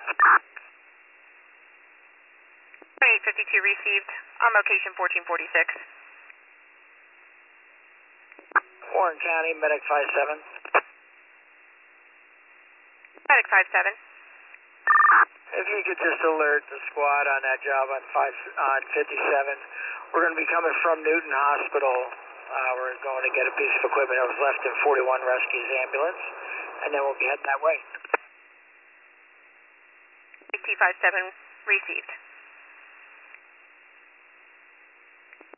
2852 received on location 1446. Warren County, Medic 57. Medic 57. If you could just alert the squad on that job on 57. We're going to be coming from Newton Hospital. We're going to get a piece of equipment that was left in 41 Rescue's ambulance, and then we'll be heading that way. T57 received.